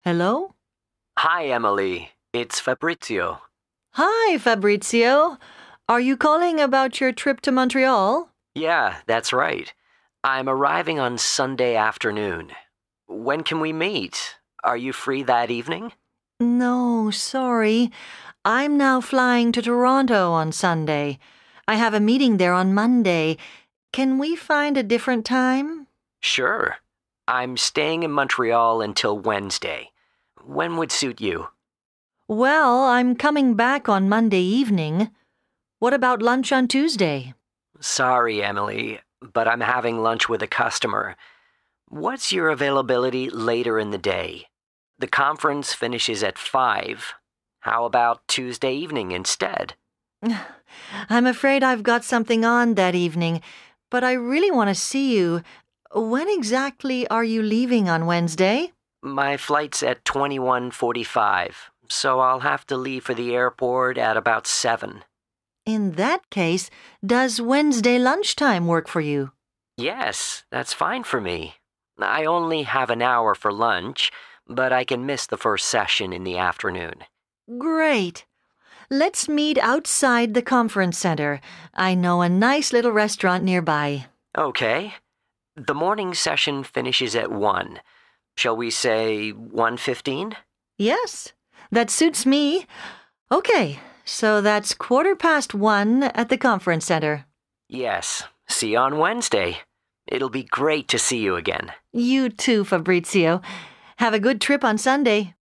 Hello? Hi, Emily. It's Fabrizio. Hi, Fabrizio. Are you calling about your trip to Montreal? Yeah, that's right. I'm arriving on Sunday afternoon. When can we meet? Are you free that evening? No, sorry. I'm now flying to Toronto on Sunday. I have a meeting there on Monday. Can we find a different time? Sure. I'm staying in Montreal until Wednesday. When would suit you? Well, I'm coming back on Monday evening. What about lunch on Tuesday? Sorry, Emily, but I'm having lunch with a customer. What's your availability later in the day? The conference finishes at 5. How about Tuesday evening instead? I'm afraid I've got something on that evening, but I really want to see you. When exactly are you leaving on Wednesday? My flight's at 21:45, so I'll have to leave for the airport at about 7. In that case, does Wednesday lunchtime work for you? Yes, that's fine for me. I only have an hour for lunch, but I can miss the first session in the afternoon. Great. Let's meet outside the conference center. I know a nice little restaurant nearby. Okay. The morning session finishes at 1. Shall we say 1:15? Yes, that suits me. Okay, so that's 1:15 at the conference center. Yes. See you on Wednesday. It'll be great to see you again. You too, Fabrizio. Have a good trip on Sunday.